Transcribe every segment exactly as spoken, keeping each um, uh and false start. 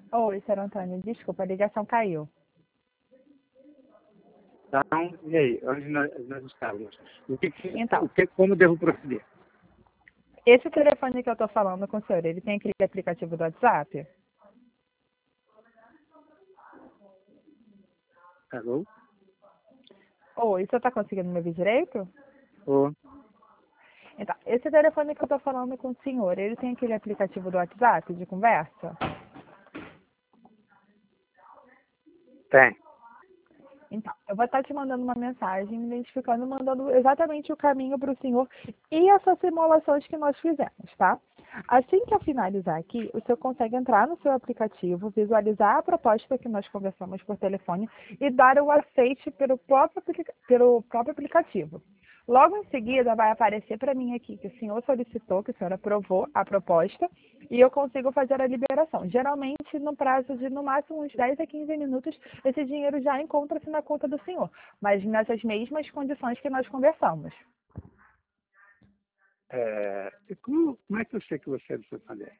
Oi, senhor Antônio, desculpa, a ligação caiu. Então, e aí, onde nós, nós estávamos? O que, que, Então, o que, como devo proceder? esse telefone que eu estou falando com o senhor, ele tem aquele aplicativo do WhatsApp? Alô? Oi, você está conseguindo me ouvir direito? Ô, Então, esse telefone que eu estou falando com o senhor, ele tem aquele aplicativo do WhatsApp de conversa? tem. Então, eu vou estar te mandando uma mensagem, me identificando, mandando exatamente o caminho para o senhor e essas simulações que nós fizemos, tá? Assim que eu finalizar aqui, o senhor consegue entrar no seu aplicativo, visualizar a proposta que nós conversamos por telefone e dar o aceite pelo próprio, aplica- pelo próprio aplicativo. Logo em seguida, vai aparecer para mim aqui que o senhor solicitou, que o senhor aprovou a proposta e eu consigo fazer a liberação. Geralmente, no prazo de no máximo uns dez a quinze minutos, esse dinheiro já encontra-se na conta do senhor, mas nessas mesmas condições que nós conversamos. É, e como, como é que eu sei que você é do Santander?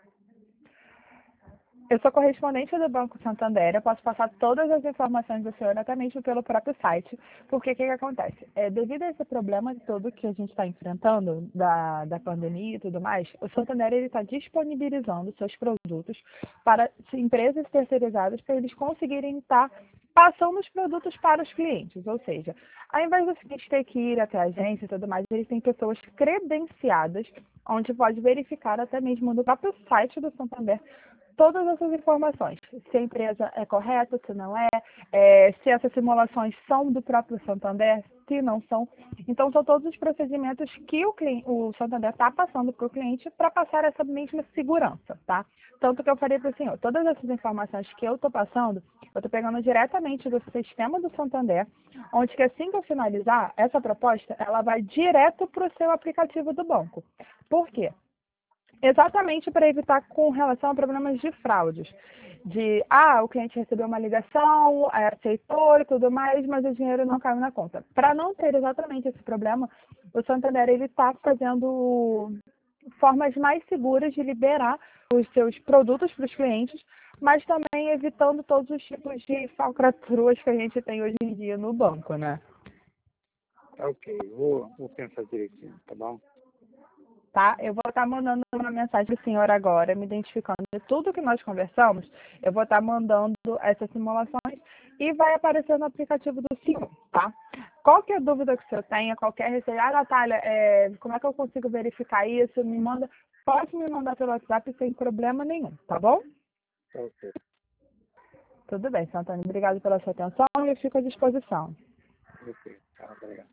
Eu sou correspondente do Banco Santander, eu posso passar todas as informações do senhor até mesmo pelo próprio site, porque o que, que acontece? É, devido a esse problema todo que a gente está enfrentando, da, da pandemia e tudo mais, o Santander está disponibilizando seus produtos para empresas terceirizadas para eles conseguirem estar passando os produtos para os clientes, ou seja, ao invés do cliente ter que ir até a agência e tudo mais, eles têm pessoas credenciadas, onde pode verificar até mesmo no próprio site do Santander todas essas informações, se a empresa é correta, se não é, é, se essas simulações são do próprio Santander, se não são. Então, são todos os procedimentos que o, cliente, o Santander está passando para o cliente para passar essa mesma segurança, tá? Tanto que eu falei para o senhor, todas essas informações que eu estou passando, eu estou pegando diretamente do sistema do Santander, onde que assim que eu finalizar, essa proposta, ela vai direto para o seu aplicativo do banco. Por quê? Exatamente para evitar com relação a problemas de fraudes. De, ah, o cliente recebeu uma ligação, aí aceitou e tudo mais, mas o dinheiro não caiu na conta. Para não ter exatamente esse problema, o Santander ele está fazendo formas mais seguras de liberar os seus produtos para os clientes, mas também evitando todos os tipos de falcatruas que a gente tem hoje em dia no banco, né? Tá ok, vou, vou pensar direitinho, tá bom? Tá? Eu vou estar mandando uma mensagem para o senhor agora, me identificando de tudo que nós conversamos. Eu vou estar mandando essas simulações e vai aparecer no aplicativo do senhor, tá? Qualquer dúvida que o senhor tenha, qualquer receio, ah, Natália, é, como é que eu consigo verificar isso? Me manda, pode me mandar pelo WhatsApp sem problema nenhum, tá bom? Tá ok. Tudo bem, senhor Antônio. Obrigado pela sua atenção e eu fico à disposição. Ok, tá, obrigado.